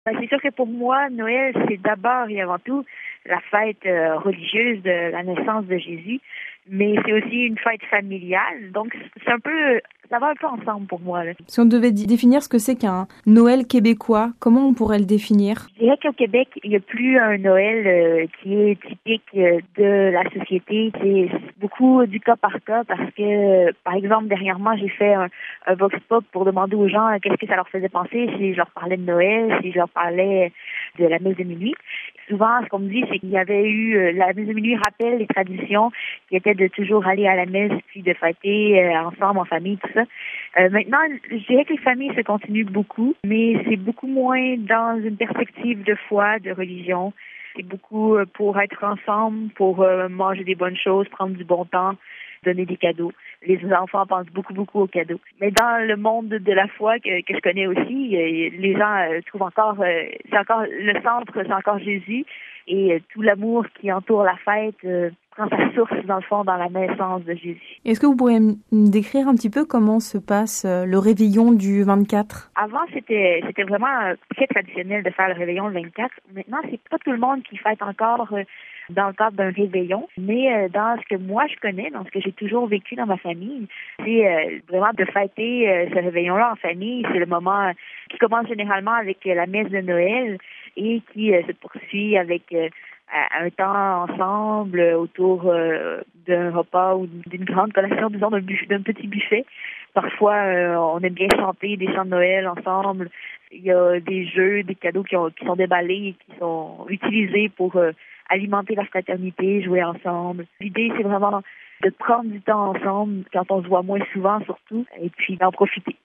C'est sûr que pour moi, Noël, c'est d'abord et avant tout la fête religieuse de la naissance de Jésus, mais c'est aussi une fête familiale. Donc, c'est un peu, ça va un peu ensemble pour moi, là. Si on devait définir ce que c'est qu'un Noël québécois, comment on pourrait le définir? Je dirais qu'au Québec, il n'y a plus un Noël qui est typique de la société. C'est beaucoup du cas par cas parce que, par exemple, dernièrement, j'ai fait un vox pop pour demander aux gens qu'est-ce que ça leur faisait penser si je leur parlais de Noël, si je leur parlais de la messe de minuit. Souvent, ce qu'on me dit, c'est qu'il y avait eu, la messe de minuit rappelle les traditions qui étaient de toujours aller à la messe puis de fêter ensemble, en famille, tout ça. Maintenant, je dirais que les familles se continuent beaucoup, mais c'est beaucoup moins dans une perspective de foi, de religion. C'est beaucoup pour être ensemble, pour manger des bonnes choses, prendre du bon temps, donner des cadeaux. Les enfants pensent beaucoup aux cadeaux. Mais dans le monde de la foi que je connais aussi, les gens trouvent encore, c'est encore le centre, c'est encore Jésus et tout l'amour qui entoure la fête prend sa source dans le fond dans la naissance de Jésus. Est-ce que vous pourriez me décrire un petit peu comment se passe le réveillon du 24? Avant, c'était vraiment très traditionnel de faire le réveillon le 24. Maintenant, c'est pas tout le monde qui fête encore dans le cadre d'un réveillon, mais dans ce que moi je connais, dans ce que j'ai toujours vécu dans ma famille, c'est vraiment de fêter ce réveillon-là en famille. C'est le moment qui commence généralement avec la messe de Noël et qui se poursuit avec un temps ensemble autour d'un repas ou d'une grande collation, disons d'un petit buffet. Parfois, on aime bien chanter des chants de Noël ensemble. Il y a des jeux, des cadeaux qui sont déballés et qui sont utilisés pour alimenter la fraternité, jouer ensemble. L'idée, c'est vraiment de prendre du temps ensemble quand on se voit moins souvent surtout, et puis d'en profiter.